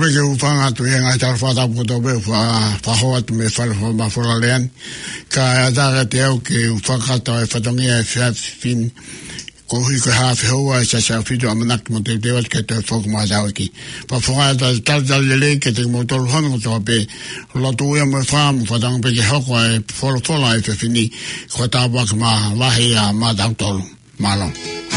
be ke upanga tu nga tar fata puto be fa hoa tu me fa ma fora len ka ada te o ke upanga e fatongia fin ko hi ko ha fe hoa sa fido amanak mo te dewa ke te fo ma da ki pa fora da tal le ke te mo tol hon to be lo tu ya mo fa mo fa dang be ke ho ko e fo la e fini ko ta ba ma la ya ma da tol malon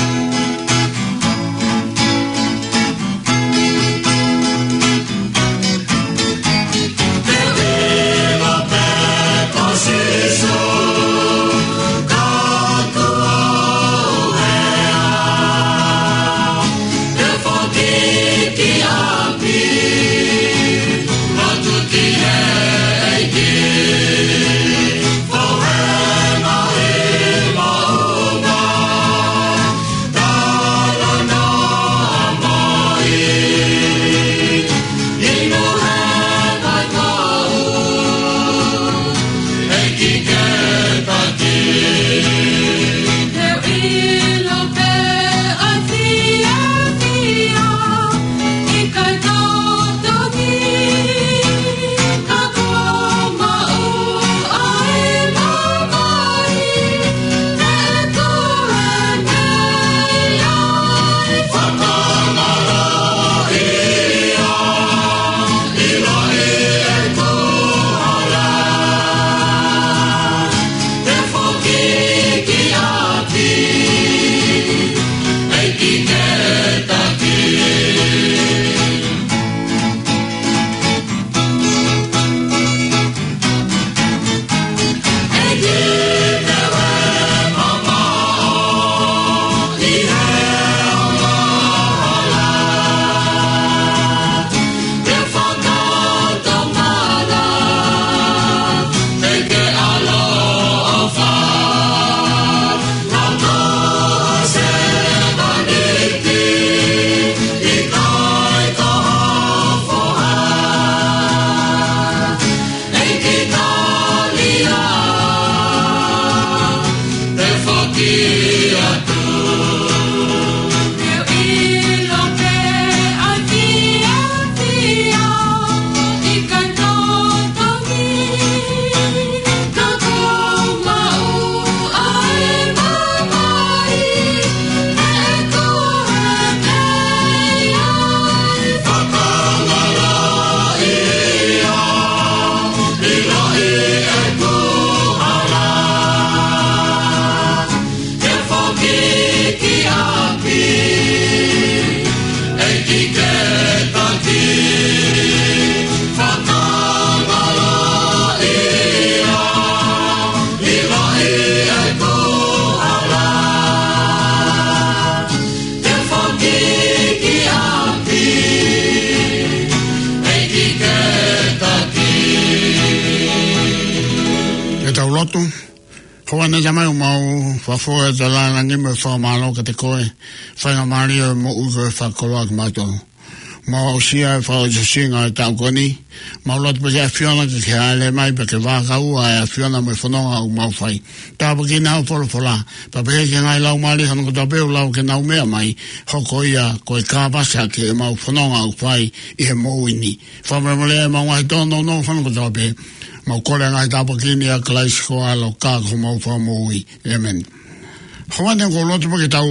Hoana jamai mau whafua e talana ni me whamalo ka te koe whainga maria mo ugo e whakoloa ki mato mau sia e whao jasinga e tau koni mau lotu pake a whiona ki ke aile mai pa ke waka ua e a whiona me whanonga u mau whai tāpa ki nau polo pola pa pake ke ngai lau mari hana kota peo lau ke nau mea mai hoko ia koe kāpasa ke e mau whanonga u whai i he mouini whamremolea mau ngai tono no hana kota peo mau kore ngai tāpa kini a klaisiko alo kāko mau whamoi. Amen. Hoane ko lotu pake tau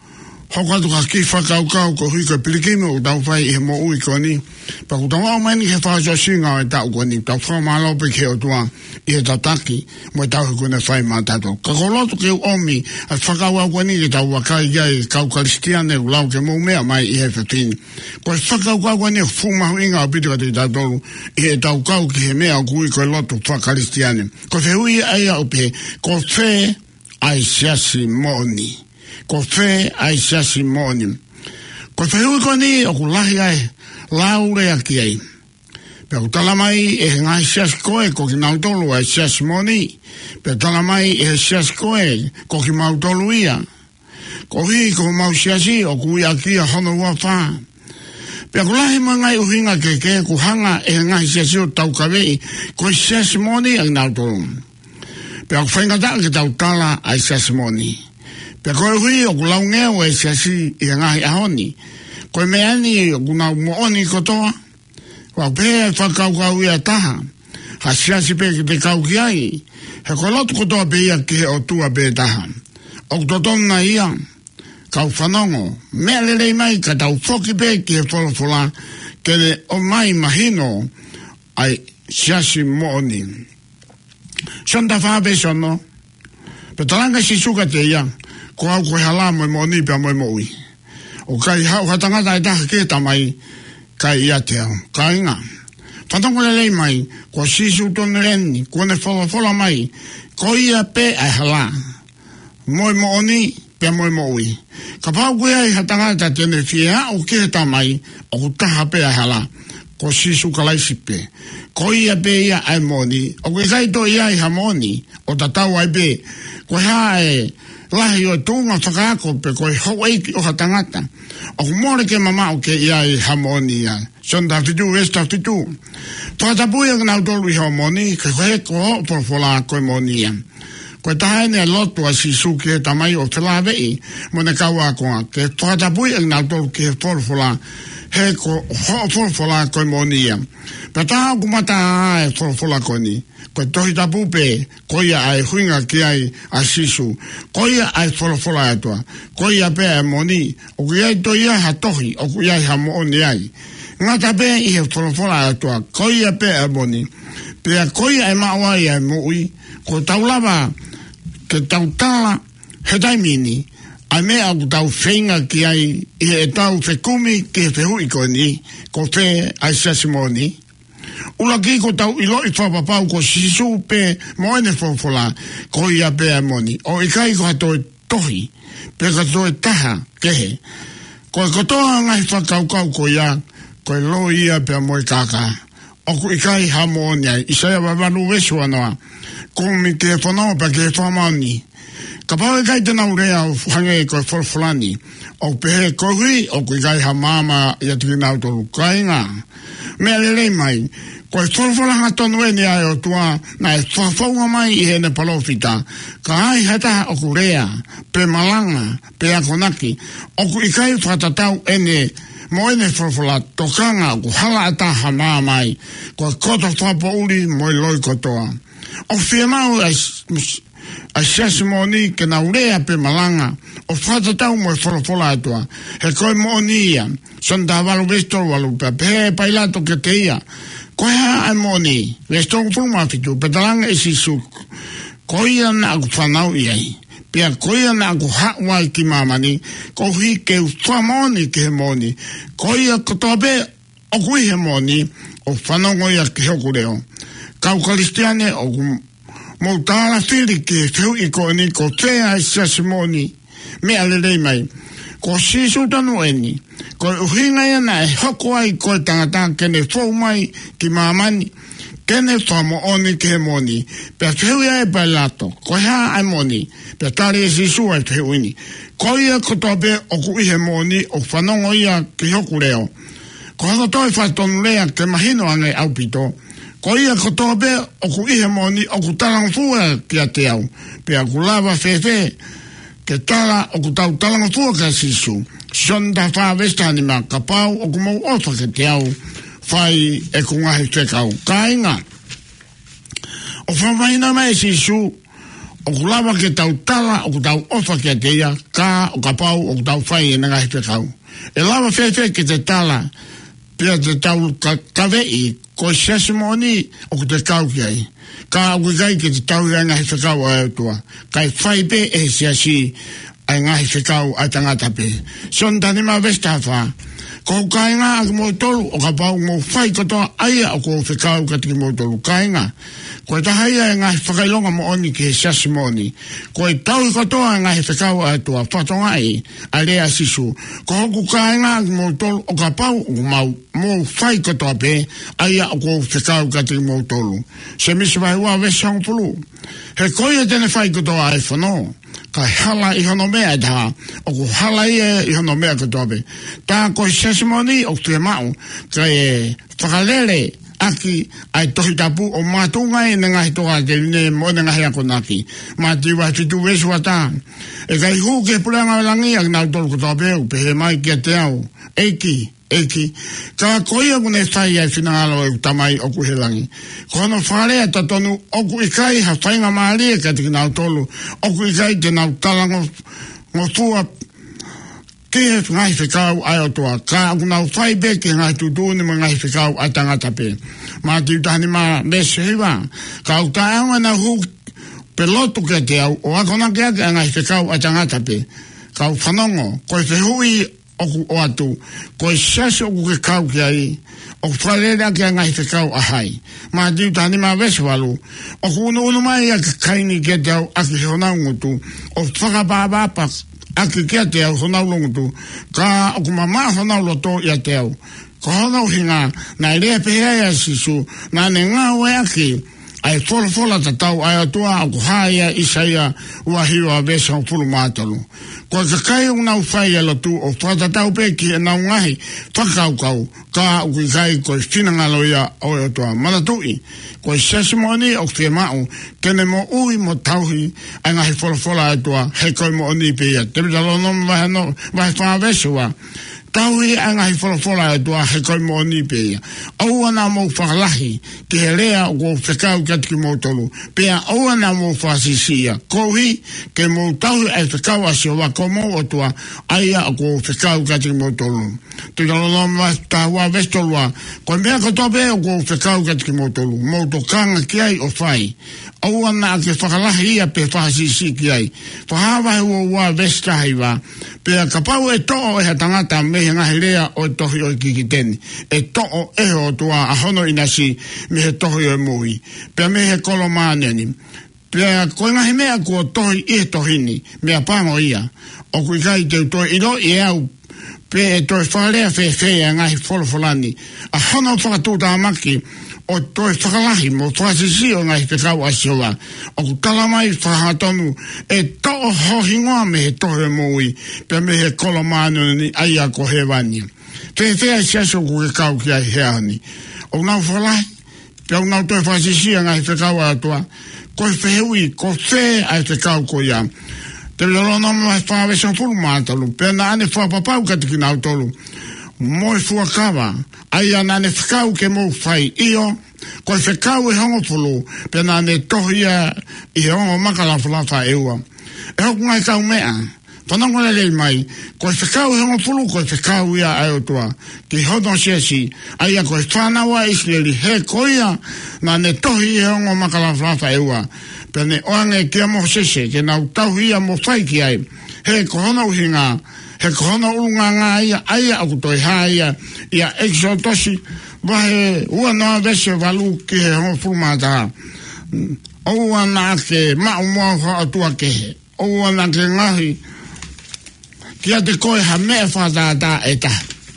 hokatu ka ki whakaukau ko hui ka pilikime o tau whai i he mo ui koni. Pa ku tau au maini ke whaaja singa o e tau koni. Tau whamalo pe ke o tua i he tataki mo e tau he kune whai mātato. Ka ko lotu ke omi a whakau au koni ke tau wakai gai kau karistiane u lau ke mou mea mai i he whetini. Ko e whakau kau koni e fumahu inga o pitika te tatolu i he tau kau ki he mea o kui ko e lotu whakaristiane. Ko te hui aia o pe ko whe ai siasi moni. Ko whe ai siasi moni. Ko te hui koni o ku lahi ai laure aki ai. Pe ku tala mai e ngai siasi koe ko ki nautolu ai siasi moni. Pe tala mai e siasi koe ko ki mautolu ia. Ko hi ko mau siasi o ku ia ki a hono ua wha. Pe ku lahi mo ngai uhinga ke ku hanga e ngai siasi o tau kawei ko siasi moni ang nautolu. Pe ku whainga ta ki tau tala ai siasi moni. Pe koe hui o ku laungeo e siasi i ngai ahoni. Koe meani o ku nau mooni kotoa. Wa pe whakau ia taha. Ha siasi pe ki te kau ki ai. He koe lotu kotoa pe ia ki he o tua pe taha. O totona ia. Kau whanongo. Mea lelei mai ka tau whoki pe ki he wholofola. Kene o mai mahino. Ai siasi mooni. Sonda whape sono. Pe talanga si suka te ia. Ko au koe hala moe mooni pia moe moui. O kai hau hatangata e taha ke tamai. Kai ia te au. Kai ngā. Whatongo lelei mai. Ko sisu tonu reni. Ko ne wholofola mai. Ko ia pe ai hala. Moe mooni pia moe moui. Ka pau koe ai hatangata tene fia o ke tamai. O taha pe ai hala. Ko sisu kalaisi pe. Ko ia pe ia ai moni. O koe kaito ia ai ha moni. O tatau ai pe. Ko ha e lahi o tunga whakaako pe koe hau eiki o hatangata. O kumore ke mama o ke ia ai ha moni ia. Sonda fitu, esta fitu. Whakatapuia ka nau tolu i ha moni. Ke koe ko porfola koe moni ia. Koe tahaene a lotu a sisu ke tamai o whelawei. Mone kaua koa. Ke whakatapuia ka nau tolu ke porfola. He ko forfola koe monia. Pata kumata ai forfola koe ni. Koe tohi tapu pe, koe ai huinga ki ai a sisu. Koe ai forfola atua. Koe pe ai moni. O kui ai toi ai ha tohi, o kui ai ha moni ai. Ngata pe i he forfola atua. Koe pe ai moni. Pea koe ai mawai ai mui. Ko taulava, ke tautala, he taimini. Ai mea aku tau whenga ki ai i e tau whekumi ki he whehui koe ni, ko whe ai sasimoni. Ula ki ko tau ilo i whapapau ko sisu pe moene whawhola ko ia pe a moni. O i kai ko hatoe tohi, pe katoe taha kehe. Ko e kotoa ngai whakaukau ko ia, ko e lo ia pe a moe kaka. O ku i kai ha moni ai, i saia wawanu wesu anoa, kumi ke whanau pa ke whamani. Ka pau e kai tena urea o hange koe wholfulani. O pehe kohui, o kui kai ha mama ia tiki nau tolu kainga. Mea lelei mai, koe wholfulanga tonu e ni ai o tua, na e whafonga mai i hene palofita. Ka ai hata o kurea, pe malanga, pe akonaki. O kui kai whatatau ene, mo ene wholfula tokanga, ku hala ata ha mamai, koe koto whapo uli mo i loi kotoa. O whia mau a siasimoni ke na urea pe malanga o whatatau mo e wholofola atua he koe moni ia sonda walu vestor walu pe pailato ke te ia koe ha ai moni vestor pulma fitu pe talanga e sisu koe ia na aku whanau iai pia koe ia na aku hawai ki mamani ko hi ke whamoni ke he moni koe ia kotobe o kui he moni o whanau ia ke hoku reo kau kalistiane o mo tala whiri ke whiu i ko ni ko tea i sasimoni mea lelei mai. Ko sisu tanu eni. Ko uhinga ia e hoko ai ko tangata kene whau mai ki mamani. Kene whamo oni ke moni. Pea whiu ia e pailato. Ko hea ai moni. Pea tari e sisu ai whiu ini. Ko ia kotope o ku ihe moni o whanongo ia ki hoku reo. Ko hako toi whatonu rea ke mahino ane au pito. Ko ia kotoa pe o ku ihe moni o ku talang fua ki a te au. Pe a ku lava fefe ke tala o ku tau talang fua ka sisu. Sonda wha vestani ma ka pau o ku mau ofa ke te au. Whai e ku ngahi whekau. Ka inga. O whamaina mai sisu o ku lava ke tau tala o ku tau ofa ki a te ia. Ka o ka pau o ku tau whai e ngahi whekau. E lava fefe ke te tala pia te tau kawei ko sasimoni o ku te kau ki ai. Ka au kai ke te tau ia ngahi whekau a tua. Kai whai pe e siasi ai ngahi whekau a tangata pe. Sondani ma vesta wha. Ko kai ngā aki mo tolu o ka pau mo whai katoa aia o ko whekau ka tiki mo tolu. Kai ngā. Ko e tahaia e ngahi whakailonga mo oni ke sasimoni. Ko e tau katoa e ngahi whekau a tua. Whatonga e a rea sisu. Ko hoku kai ngā aki mo tolu o ka pau o mau mo whai katoa pe aia o ko whekau ka tiki mo tolu. Se misi vai ua vesang pulu. He koia tene whai katoa e whanau. Ka hala i hono mea e taha. O ku hala i hono mea katoa pe. Tā ko sasimoni o te mau. Ka e whakalele aki ai tohi tapu o mātunga e ngahi toka te line mo ngahi ako naki. Mātiwa fitu wesu ata. E kai hu ke pulanga langi ak nau tolu katoa peu pe he mai kia te au. Eiki eki ka koia kune whai ai whinangalo e tamai oku he langi kono wharea tatonu oku ikai ha whainga maalia ka tiki nau tolu oku ikai te nau talango ngō fua ke ngai whikau ai o toa ka aku nau whai beke ngai tutuni ma ngai whikau ai tangata pe ma tiutani ma mese hiwa ka au taanga na hu pelotu ke te au o akona ke ake ngai whikau ai tangata pe ka au whanongo koe whihui oku o atu koe sasi oku ke kau ki ai o whalera ke ngai whikau ahai ma tiutani ma mese walu oku unu mai ake kaini ke te au aki honau ngutu o whakapapapa aki kia te au honau longutu ka oku mama honau loto ia te au ko honau hinga na irea pehea ia sisu na ne ngā ue aki ai fola tatau ai atua aku haia isaia ua hiwa besa o pulu mātalu ko kakai o nau whai lotu o whatatau peki e nau ngahi whakaukau ka uki kai ko whinangalo ia o atua manatui ko sesimoni o whia mau kene mo ui mo tauhi ai ngahi fola atua he koi mo oni pia te pitalo nomu vahe whaavesua tauhi ai ngahi fola atua he koi mo oni pia au ana mo whakalahi ke he rea o whekau katiki mo tolu pia au ana mo whasisia kohi ke mo tauhi ai whekau asio wa ko mo atua aia o whekau katiki mo tolu te talo nomu vahe tahua vestolua ko mea kotope o whekau katiki mo tolu mo to kanga ki ai o whai au ana ke whakalahi ia pe whasisi ki ai whahawa he ua vestahi wa pia kapau e to'o e ha tangata mehe ngahi rea o tohi o kikiteni e to'o e ho tua a hono inasi mehe tohi o mui pia mehe kolo maaneni pia koe ngahi mea kua tohi i tohini mea pango ia o kui kai te toi iro i au pe e toi wharea whea ngahi folani a hono whakatuta amaki o toi whakalahi mo whasisi o ngai whekau asioa o ku talamai whahatonu e to'o hohingoa me he tohe mui pe me he kolomano ni aia ko he wani whea siaso ku ke kau ki ai heani o nau whalahi pe o nau toi whasisi o ngai whekau atua ko whehui ko whe ai whekau ko ia te loro nomu hai whawesa furu mātalu pe na ane whapapau katiki nau tolu moi fuakawa ai ana ne whekau ke mou whai io koe whekau e hongo pulu pe na ne tohia i hongo makala whalafa eua e hoku ngai kau mea whanongo le lei mai koe whekau e hongo pulu koe whekau ia ai otua ki hono siesi ai a koe whanawa isleri he koia na ne tohi e hongo makala whalafa eua pe ne oange kia mo sese ke nau tauhia mo whai ki ai he kohono uhinga he kohono urunganga ia aku toi haia ia exotosi vahe ua noa vese valu ki he hongo furumata oua na ke mau mua hoa atua ke he oua na ke ngahi kia te koe ha mea whatata e ta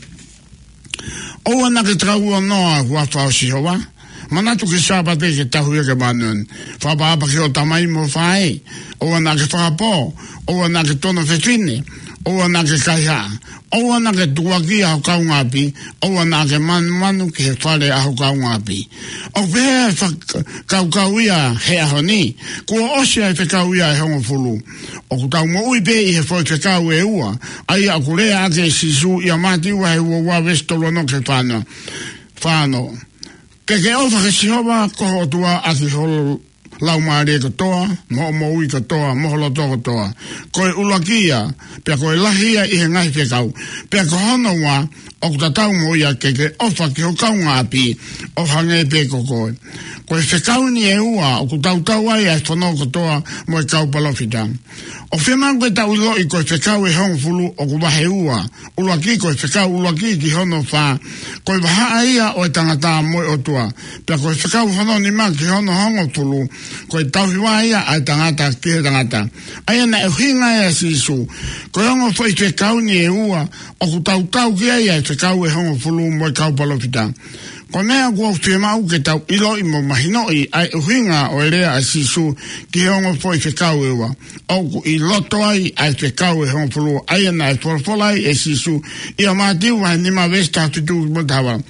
oua na ke traua noa hua whausi hoa manatu ke sabate ke tahuia ke manun whapaapa ke o tamai mo whae oua na ke whapo oua na ke tono whetwine oua na ke kaiha oua na ke tuaki a hokau ngapi oua na ke manu ke he whare a hokau ngapi o pēr kau ia he ahoni kua osia e whekau ia e hongo fulu o kutau mo ui pē i he whoi whekau e ua ai a kurea ake sisu ia mati ua he ua vestolo no ke whano ke ofa ke sihoba koho tua aki holo lau maare katoa, mo ui katoa, moholo to katoa. Koe ulakia, pia koe lahia i he ngai whekau. Pia ko hono wa, o kutatau mo ia keke ofa ki ho kau ngāpi, o hange pe kokoe. Koe whekau ni e ua, o kutautau ai ai whanau katoa, mo e kau palofita. O whenau koe tau ilo i koe whekau e hongo fulu, o ku wahe ua. Ulaki koe whekau ulaki ki hono wha. Koe waha ia o e tangata mo e otua. Pia koe whekau hono ni ma ki hono hongo fulu, koe tauhiwa ia ai tangata ki he tangata. Aia na e hinga e sisu. Koe hongo whai whekau ni e ua, o ku tautau ki ai ai whekau e hongo fulu mo e kau palofita. Ko mea kua whemau ke tau ilo i mo mahinoi ai uhinga o e rea a sisu ki hongo fwoi whekau e wa. Au i loto ai ai whekau e hongo fulu aia na e wholfolai e sisu i a mātiu wa nima vesta fitu mo tawa.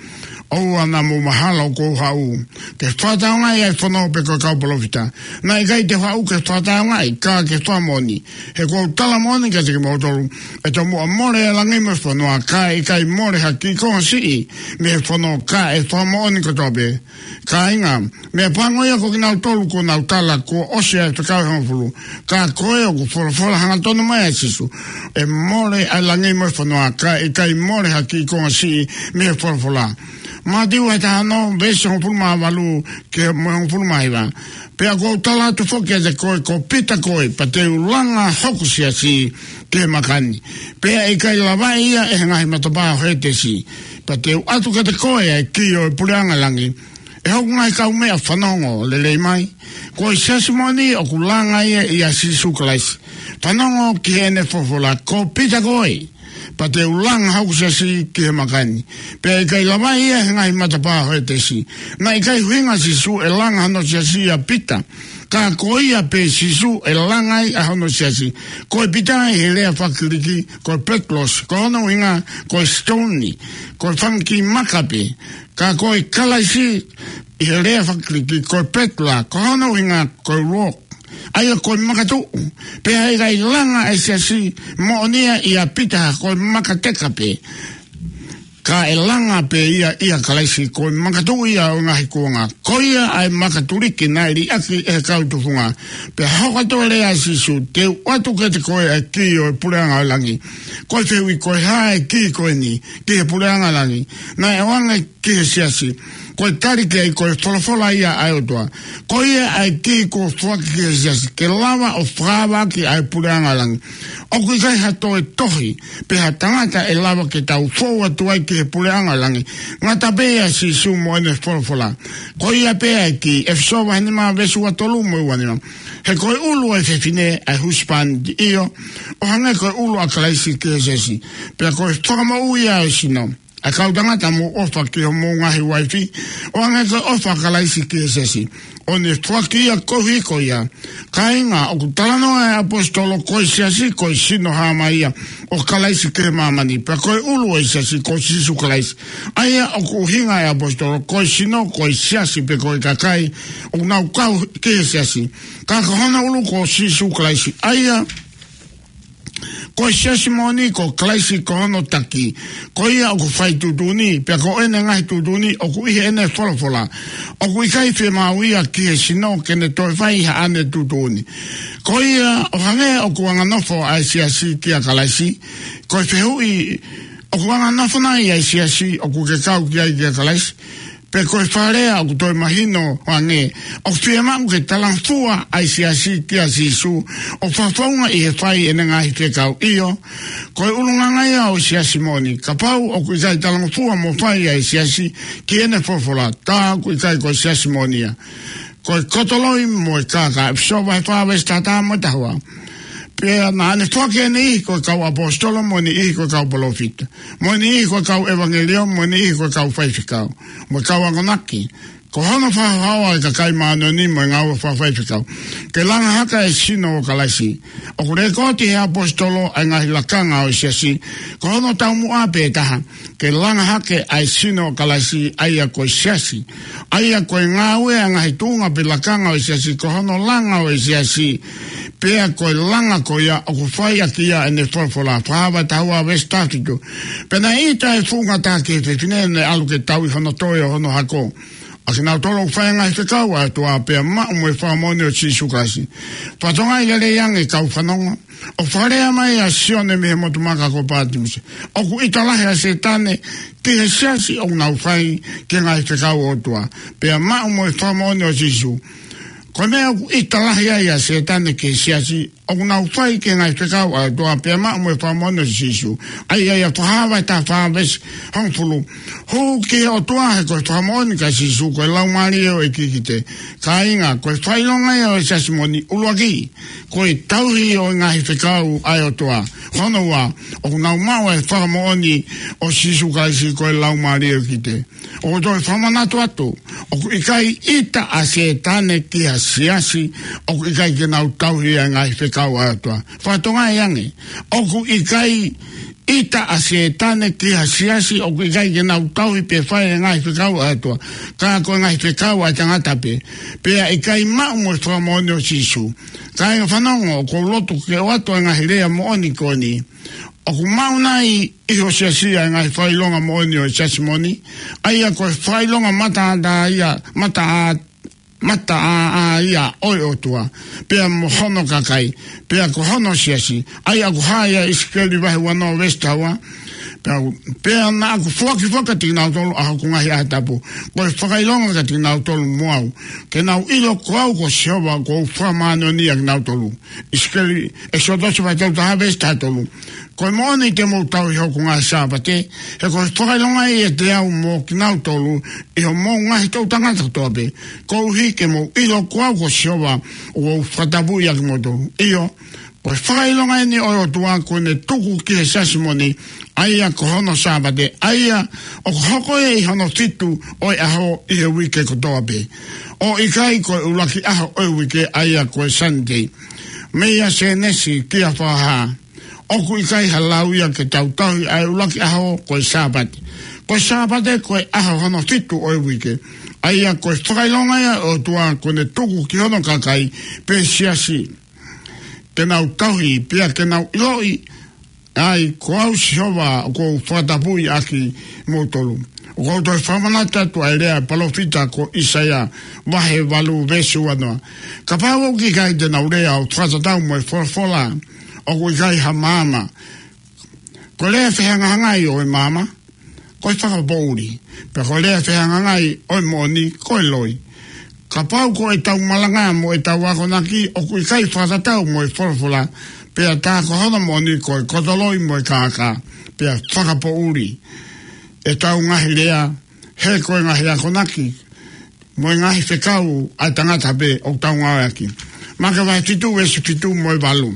o ana mo mahala ko hau ke fata ngai e fono pe ko ka polofita na i kai te hau ke fata ngai ka ke famoni he ko tala moni ka te mo tolu e to mo more la ngai me fono ka i kai more ha ki ko si me fono ka e famoni ko tobe ka inga me pango ya ko na tolu ko na tala ko o se te ka fulu ka ko e ko fola hanga tono mai sisu e more la ngai me fono ka i kai more ha ki ko si me fola ma diu eta no beso un pulma valu ke un pulma iba pe ko tala tu foke de ko pita ko pa te ulanga hokusia si ke makani pe ai kai lava ia e ngai matoba hete si pa te atu ka te ko e ki o pulanga langi e ho ngai ka me afanongo le mai ko sesimoni o kulanga ia si suklais fanongo ki ene fofola ko pita ko pa te ulang hau si ke makani pe kai lava ia ngai matapa hete si na kai huinga si su e langa no si a pita ka koia pe si su e langa a no si ko pita e le fakiriki ko petlos ko no winga ko stoni ko funky makape ka ko kala si e le fakiriki ko petla ko no winga ko rock ai ko makatu pe ai gai langa e si monia ia pita ko makateka pe ka elanga pe ia kalaisi ko makatu ia nga hikonga ko ia ai makaturi kinari aki e kautu funga pe hawa to le asisu te watu ke te ko e ki o pulanga langi ko te wi ko ha ki ko ni te pulanga langi na e wanga ki siasi ko tari ke ko fola ia ai otoa ko ia ai ki ko fuaki ke siasi ke lava o frava ki ai pulanga langi o ku kai hato e tohi pe hatangata e lava ke tau foa tuai ke pulanga langi ngata bea si sumo ene fola ko ia pe ki e fsova ni ma vesu atolu mo wani he ko ulu e fine a huspan io o hanga ko ulu a kalaisi ke sesi pe ko toma uia sino a kaudanga mo ofa ki mo ngahi wifi o hanga ko ofa kalaisi ke sesi one twakia kohi koia kainga o talano e apostolo ko siasi ko sino ha maia o kalaisi ke mamani pe ko ulu e siasi ko sisu kalaisi aya o ko hinga e apostolo ko sino ko siasi pe ko kakai o na ka ke siasi ka hona ulu ko sisu kalaisi aya ko siasi moni ko kalaisi ko no taki ko ia o ko fai tutuni pe ko ene ngai tutuni o ko i ene fola o ko i kai fe mauia ki sino ke ne to fai ha ane tutuni ko ia o hange o ko anga nofo ai siasi ki a kalaisi ko fe hui o ko anga nofo na ai siasi o ko ke kau ki ai ki a kalaisi pe ko farea o to imagino ange o fiema que talanfua ai siasi ki asisu o fafonga e fai enanga ke kau io ko ulunga ia o siasi moni kapau o ku sai talanfua mo fai ai siasi ki ene fofola ta ku sai ko siasi monia ko kotoloi mo kaka so vai fa vestata mo tawa pe na ne toke ni ko ka apostolo mo ni ko ka polofita mo ni ko ka evangelio mo ni ko ka faifika mo ka wangonaki ko hana fa hawa ka kai mano ni mo nga fa faifika ke langa haka e sino kalasi o kure ko ti apostolo anga hilakanga o siasi ko no ta mu ape ta ke langa hake ai sino kalasi ai ko siasi ai ko ngawe anga hitunga pilakanga o siasi ko no langa o siasi pea ko langa ko ia o fai aki ia ene fola fava taua vestatiku pena ita e funga take te finene alu ke tau i hono toio hono hako akina tolo fai ngai te kaua tua pea ma mo e famone o chisu kasi patonga i le yang e kau fanonga o farea mai a sione me mo tumaka ko patimus o ku ita lahe a setane te he siasi o nau fai ke ngai te kaua tua pea ma mo e famone o chisu ko mea ita lahi ai a setane ke siasi o nau fai ke ngai te kau a toa pia maa mo e whamono sisu ai a whahawa ta whahabes hongfulu hou ke o toa he koe whamoni ka sisu koe lau maari eo e kikite ka inga koe whailonga eo e sasimoni uluaki koe tauhi o ngai te kau ai o toa hono wa o nau mau e whamoni o sisu kaisi koe lau maari eo kite o toi whamanatu atu, o ku ikai ita a se tane ki a siasi, o ku ikai ki nau tauhi a ngai whekau atua. Whatonga e ange, o ku ikai ita a se tane ki a siasi, o ku ikai ki nau tauhi pe whae a ngai whekau atua. Ka koe ngai whekau a tangata pe, pea ikai mau mo whamoni o sisu. Ka inga whanongo, ko lotu ke o atua ngai rea mooni koni, o ku maunai iho siasia ngai whailonga mooni o siasimoni, aia koe whailonga mata a ia oi o tua, pea mo hono kakai, pea ko hono siasi, aia ku haia iskeli wahi wano westawa, pea na aku whakati nau tolu aho ku ngahi ahatapu, koe whakailonga kati nau tolu muau, ke nau ilo koau ko siowa ko whamano niak nau tolu, iskeli e sotosi vai tau taha westa tolu, koe mooni te mou tau iho ku ngahi sāpate, he koe whakailonga e te au mo ki nau tolu, iho mou ngahi tau tangata toape, kou hike mou ilo koau ko siowa o whatapu iak mo tolu, iho, koe whakailonga e ni oi o tua kone tuku ki he sasimoni, aia ko hono sāpate, aia o hoko e hono fitu oi aho i he wike ko toape. O ikai koe ulaki aho oi wike aia koe Sunday. Meia se nesi kia whaha. Oku ikai halau ia ke tautahi ai ulaki aho koe sāpate. Koe sāpate koe aho hono fitu oi wike. Aia koe whakailonga ia o tua kone tuku ki hono kakai pe siasi. Ke nau tauhi, pia ke nau iloi, ai, ko au sihowa ko whatapui aki motolu. O ko toi whamanata tu ai rea palofita ko Isaia wahe walu vesu anoa. Ka pāwau ki kai te nau rea o whatatau mo e whorwhola o ko i kai ha māma. Ko lea whihangangai o e māma, ko i whakapouri. Pe ko lea whihangangai o e moni, ko e loi. Ka pāu ko e tau malanga mo e tau wakonaki o ko i kai whatatau mo e whorwhola. Pea tā ko hana moni ko e kotoloi mo e kāka, pea whakapo uri. E tau ngahi lea, he koe ngahi akonaki, mo e ngahi whekau ai tangata pe o tau ngawaki. Maka vai fitu e si fitu mo e walu.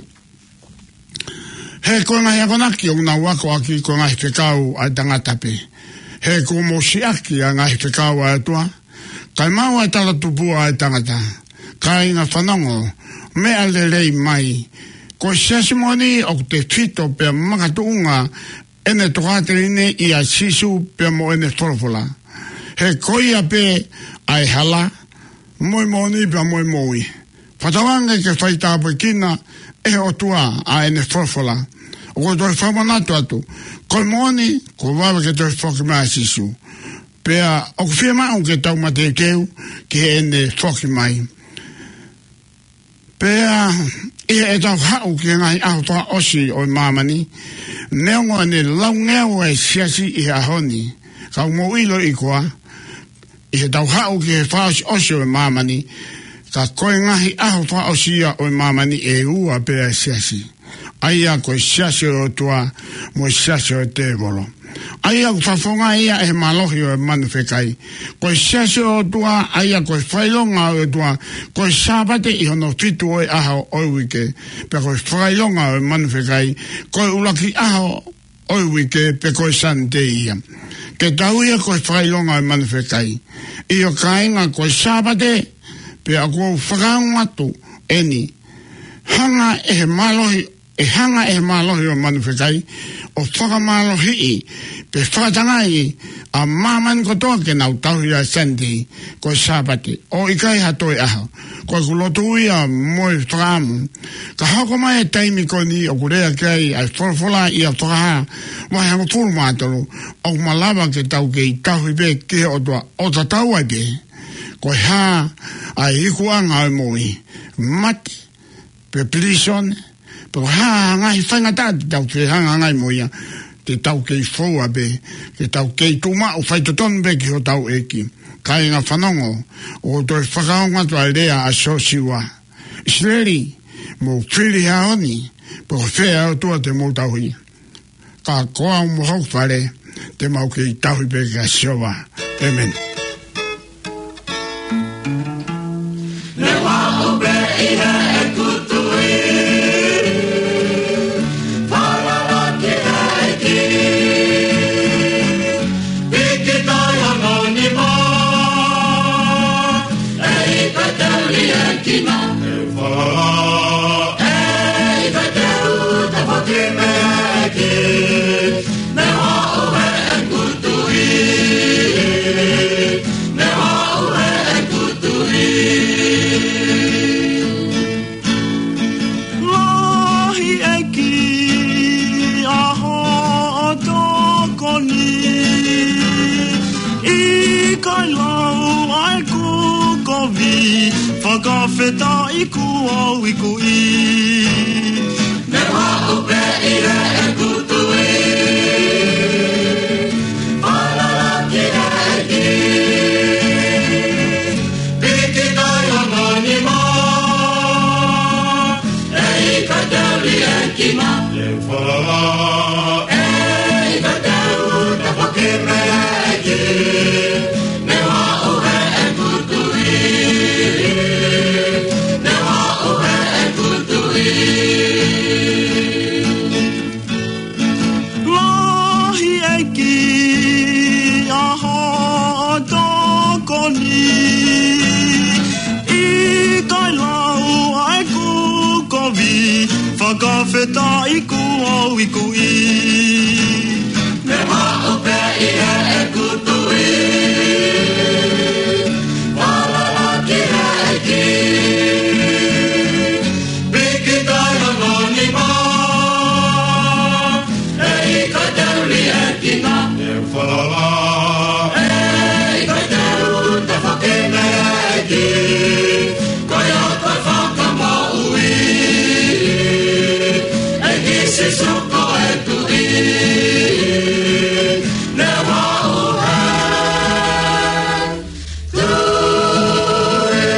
He koe ngahi akonaki o ngā wako aki ko ngahi whekau ai tangata pe. He ko mo siaki a ngahi whekau ai atua. Kai mau ai tala tupua ai tangata. Kai ngā whanongo, mea lelei mai, ko siasimoni o te fito pe makatuunga ene tokaterine i a sisu pe mo ene whorwhola. He koia pe ai hala, moi moni pe moi moi. Whatawange ke whaitapu kina e o tua a ene whorwhola. O ko toi whamanatu atu, koi moni ko wawa ke toi whokimai sisu. Pea o ku whiamau ke tau mate keu ke ene whokimai. Pea e tau hau ki ngai aho toa osi o mamani, neongo ane laungeo e siasi i ahoni, kau mo ilo i koa, i tau hau ki he whaosi osi o mamani, ka koe ngahi aho toa osi o mamani e ua pea siasi. Aia koe siasi o tua, mo siasi o te volo. Aia ku whafonga ia e malohi o e manu whekai. Koe siasi o tua, aia koe whailonga o tua, koe sāpate i hono fitu o e aho o wike, pe koe whailonga o e manu whekai, koe ulaki aho o wike, pe koe sante ia. Ke tau ia koe whailonga o e manu whekai. I o kainga koe sāpate, pe a koe whakaungatu eni. Hanga e malohi, hanga e malohi o manu whekai, o whakamalohi i, pe whakatangai a mamani kotoa ke nau tauhi a sandi koe sāpate. O ikai hatoi aho, koe kulotu ia moi whakamu. Ka hoko mai e taimi koni o kurea kei ai whorwhola i a whakaha, wahi hango puru mātoro, o kumalawa ke tau kei tauhi pe ke o tua, o ta tau ai pe. Koe ha, ai hikuanga o moi, mati, pe prison, pe ha ngai whaingata tau ke hanga ngai moia, te tau kei fōa be, te tau kei tuma o whaitoton be ki o tau eki. Kai ngā whanongo, o toi whakaonga tua rea a sosiwa. Isleri, mo whiri haoni, po whea o tua te mo tauhi. Ka koa mo hau whare, te mau kei tauhi be ka siowa. Amen. Ne wā ube iha e kutui, whararaki e ki, piki tai hangoni whakawheta I kua wiku I. Me wa upe I re e kutui, whalala ki re e ki. Piki tai hangani ma, e I ka teuli e ki ma. Le whalala, e I ka teu te whakime e ki. Me wa upe e kutui, me wa upe e kutui. Whakawheta I kua wiku I. Me wa upe I re e kutui, whalala ki re e ki. Piki tai hangani ma, e I ka teuli e kina. E whalala, e I ka teu te whakime e ki. Koe o koe whakamaui, se suko e tui, ne wa uhe tui.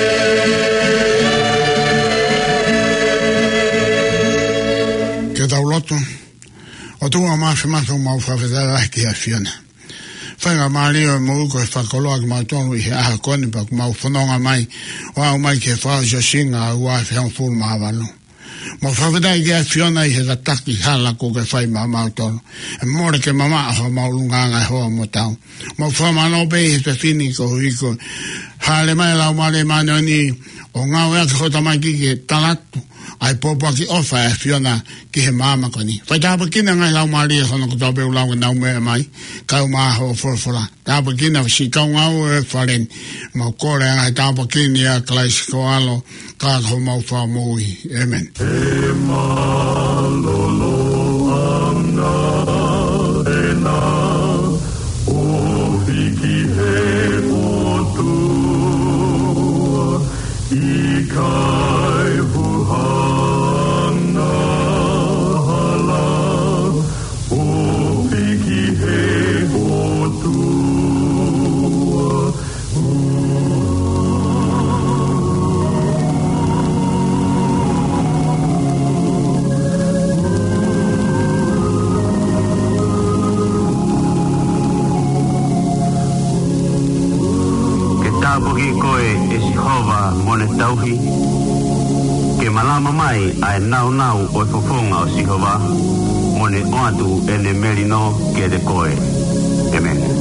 Ke tau loto, o tunga mafi mato mau whawhetara ki a whiana. Whainga Mārio e mauko e whakoloa ki mautonu I he aha koni pa ku mau whanonga mai, o au mai ke whao singa a ua e whiang furu maawano. Ma whawhetai ki a whiona I he rataki hala ko ke whai mautonu. E more ke mama aho maulunganga e hoa mo tau. Ma whamano pe he te whini ko huiko. Hale mai lau male mane ni o ngau ea ki hota mai ki ke talatu. Ai popo ki ofa e whiona ki he mama koni. Whai tāpa kina ngai lau mali e hono ko tōpeu lau nau mea mai. Kau maho o whorwhora. Tāpa kina si kau ngau e wharen. Mau kore ngai tāpa kini a klaisi ko alo. Kāko mau wha moui. Amen. E malolo anga e nā o hiki he otua I kai huhana hala o hiki he otua Tāpoki koe e Sihova mone tauhi, ke malama mai ai nau o e fofonga o Sihova, mone oatu ene merino ke de koe. Amen.